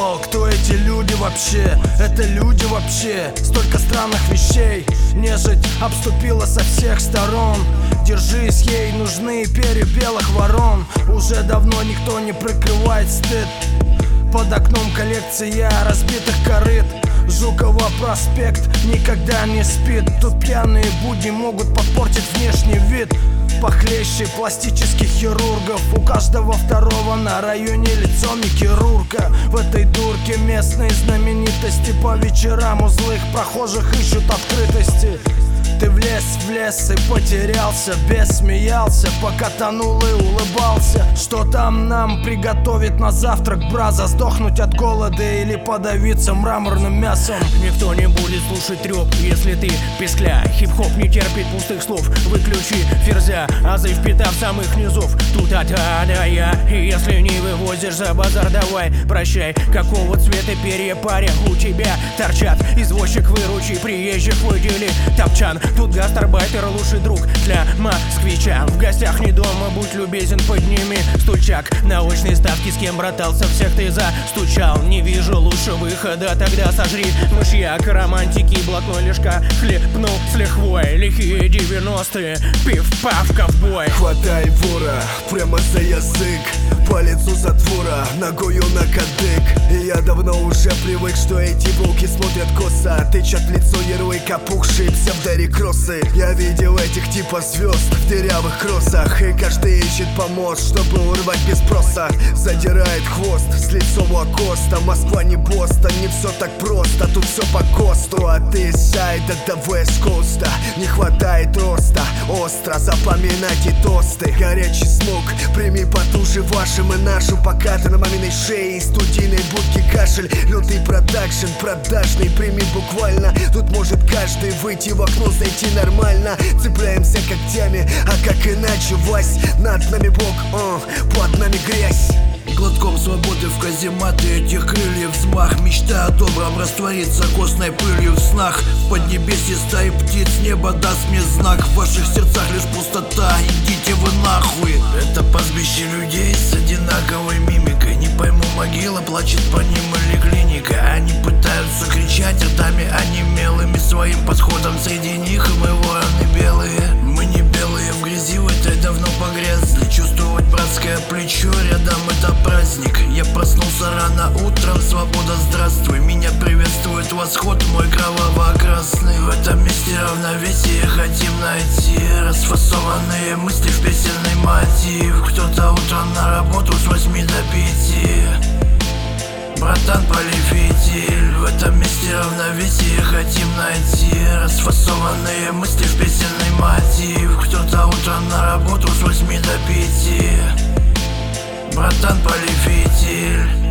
думал, кто эти люди вообще? Это люди вообще? Столько странных вещей. Нежить обступила со всех сторон. Держись, ей нужны перья белых ворон. Уже давно никто не прикрывает стыд. Под окном коллекция разбитых корыт. Жукова проспект никогда не спит. Тут пьяные будни могут попортить внешний вид. Похлеще пластических хирургов. У каждого второго на районе лицо Микки-Рурка. В этой дурке местные знаменитости по вечерам у злых прохожих ищут открытости. Ты влез в лес и потерялся, бес смеялся, пока тонул и улыбался. Что там нам приготовит на завтрак браза? Сдохнуть от голода или подавиться мраморным мясом? Никто не будет слушать трёп, если ты пескля. Хип-хоп не терпит пустых слов. Выключи ферзя, азы впитав самых низов. Тут да я. И если не вывозишь за базар, давай прощай. Какого цвета перья, паря, у тебя торчат? Извозчик, выручи приезжих, выдели топчан. Тут гастарбайтер, лучший друг для москвича. В гостях не дома, будь любезен, подними стульчак. На очной ставке с кем братался, всех ты застучал. Не вижу лучше выхода, тогда сожри мышьяк. Романтики, блатной лишка, хлебнул с лихвой. Лихие 90-е, пиф-паф, ковбой. Хватай вора прямо за язык, по лицу затвора, ногою на кадык. И я давно уже привык, что эти волки смотрят косо, тычат в лицо ярлык, опухшие псевдорекроссы. Я видел этих типа звезд в дырявых кроссах, и каждый ищет помочь, чтобы урвать без спроса. Задирает хвост с лицом Лакоста. Москва не Бостон, не все так просто, тут все по ГОСТу. А ты из сайда до Вест-Коста, не хватает роста. Остро запоминайте тосты. Горячий смог, прими потуже вашим и нашим. Пока ты на маминой шее из студийной будки кашель. Лютый продакшн, продажный, прими буквально. Тут может каждый выйти в окно, зайти нормально. Цепляемся когтями, а как иначе, Вась? Над нами Бог, под нами грязь. Глотком свободы в казематы этих крыльев взмах. Мечта о добром растворится костной пылью в снах. В поднебесье стаи птиц, небо даст мне знак. В ваших сердцах лишь пустота, идите вы нахуй. Это пастбище людей с одинаковой мимикой. Не пойму, могила плачет по ним или клиника. Они пытаются кричать ртами онемелыми своим подходом. Среди них и мы вороны белые. Мы не белые, в грязи в этой давно погрязли. Чувствовать братское плечо рядом — это праздник. Я проснулся рано утром, свобода, здравствуй. Меня приветствует восход мой кроваво-красный. В этом месте равновесие хотим найти. Расфасованные мысли в песенный мотив. Кто-то утром на работу с 8 до 5. Братан, полифетиль. В этом месте равновесие хотим найти. Расфасованные мысли в песенный мотив. Кто-то утром на работу с 8 до 5. Братан, полифетиль.